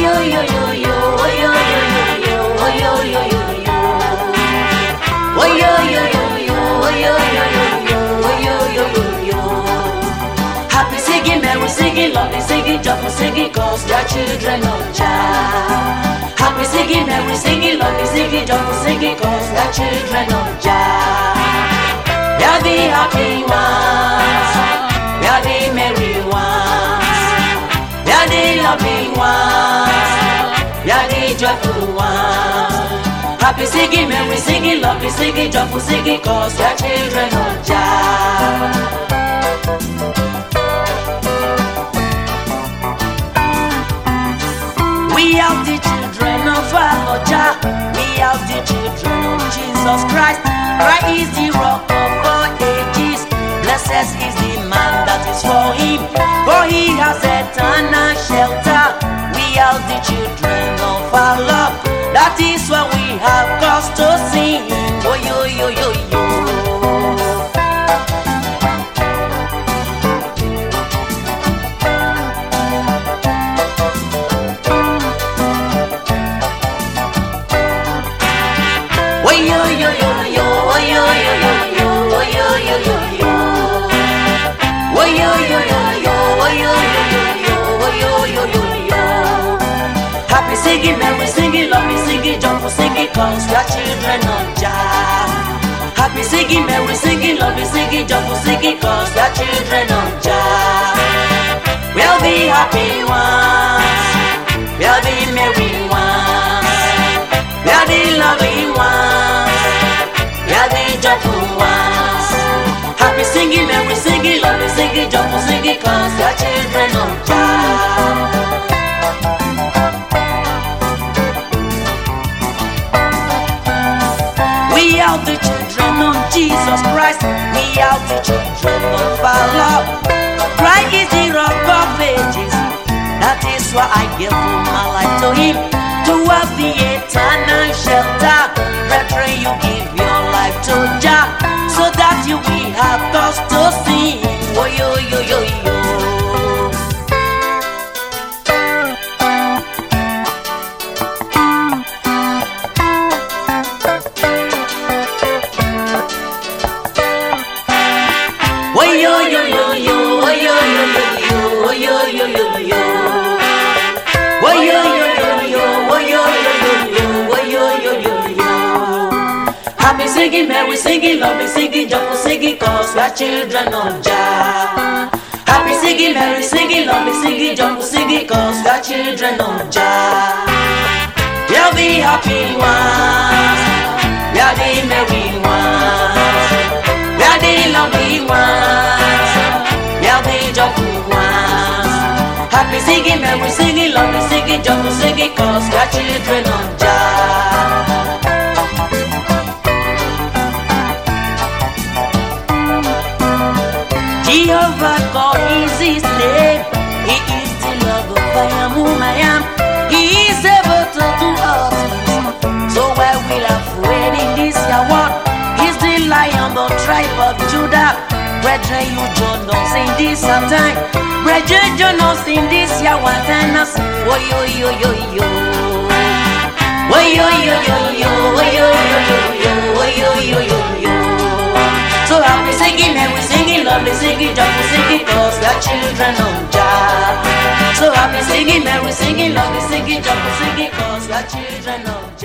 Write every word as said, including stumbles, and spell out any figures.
yo yo yo yo, oh yo yo yo yo, oh yo yo yo yo, oh yo yo yo yo, oh yo yo yo yo, oh yo yo yo yo. Happy singing, merry singing, lovely singing, joyful singing, 'cause we are children of Jah. Happy singing, merry singing, lovely singing, joyful singing, 'cause we are children of Jah. We are the happy ones, we are the merry ones, we are the lovely ones, we are the joyful ones. Happy singing, merry singing, lovely singing, joyful singing, 'cause we are children of Jah. We are the children of our Jah. We are the children of Jesus Christ. Christ is the rock of all ages. Blessed is the man that is for him, for he has eternal shelter. We are the children of our Lord. That is why we have cause to sing. Oh yo yo yo yo. Happy singing, merry singing, lovely singing, joyful singing, 'cause we are children of Jah. Happy singing, merry singing, lovely singing, joyful singing, 'cause we are children of Jah. We are the happy ones, we are the merry ones, we are the lovely ones, we are the joyful ones. Happy singing, merry singing, lovely singing, joyful singing, 'cause we are children of Jah. We are the children of Jesus Christ. We are the children of our Lord. Christ is the rock of ages. That is why I give my life to him, to have the eternal shelter. Brethren, you give your life to Jah, so that you will have cause to sing. Oh yo yo yo yo. Happy singing, merry singing, lovely singing, joyful singing, 'cause we are children of Jah. Happy singing, merry singing, lovely singing, joyful singing, 'cause we are children of Jah. We are the happy ones, we are the merry ones, we are the lovely ones, we are the joyful ones. Happy singing, merry singing, lovely singing, joyful singing, 'cause we are children of Jah. Jehovah God is his name. He is the Lord of I am whom I am. He is able to do all things. So why will I afraid in this year world? He's the Lion, the tribe of Judah. Brethren, you join us in this time. Brethren, join us in this year one time. Oh yo yo yo yo. Oh yo yo yo yo. Oh yo yo yo yo. Oh yo yo yo yo. So happy singing, merry singing, lovely singing, joyful singing, 'cause we are children of Jah. So happy singing, merry singing, lovely singing, joyful singing, 'cause we are children of Jah.